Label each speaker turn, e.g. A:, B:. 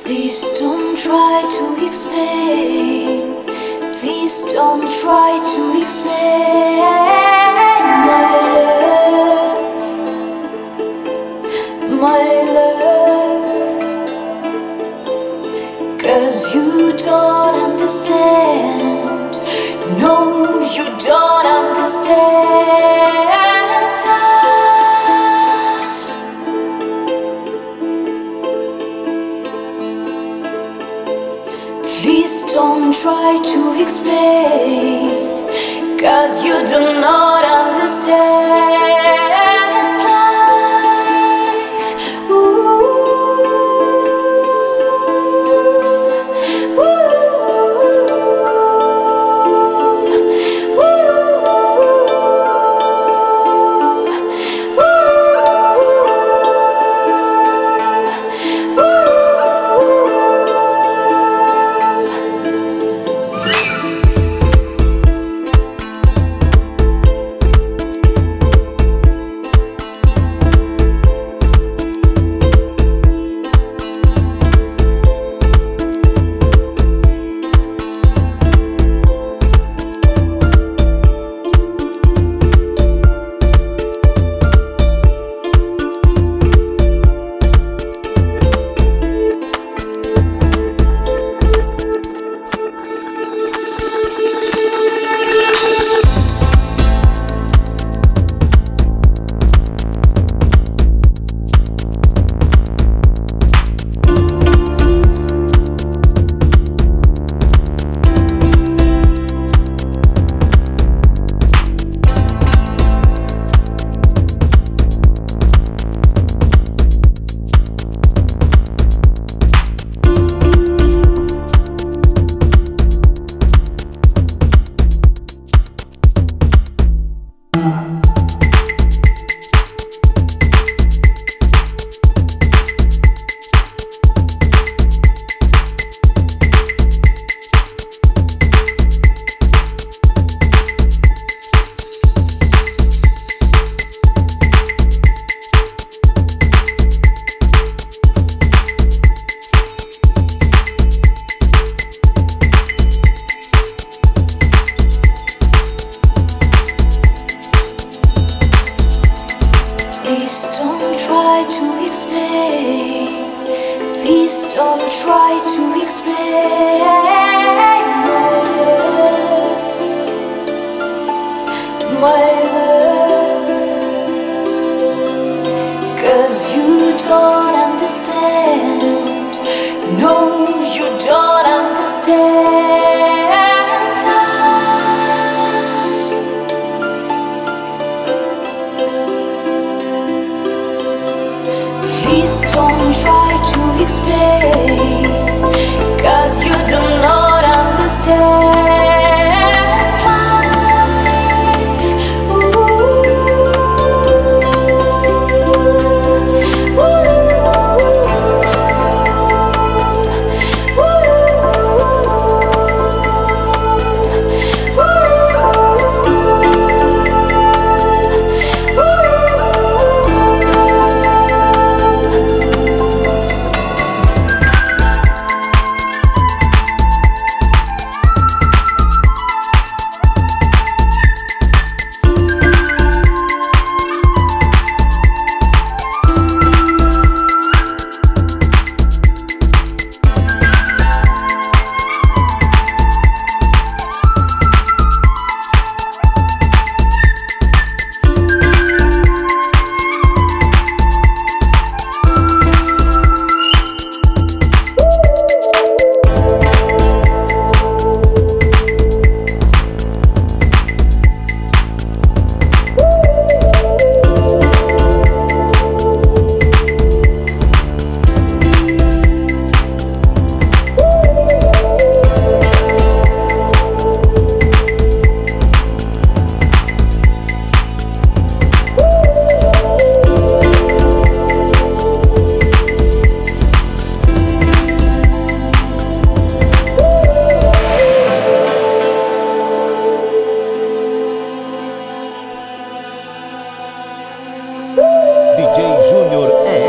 A: Please don't try to explain. Please don't try to explain, my love, my love. 'Cause you don't understand. No, you don't understand us. Please don't try to explain, 'cause you do not understand life. Please don't try to explain. Please don't try to explain, my love, my love. 'Cause you don't understand. No, you don't understand us. Please don't try to explain, 'cause you do not understand life.
B: DJ Júnior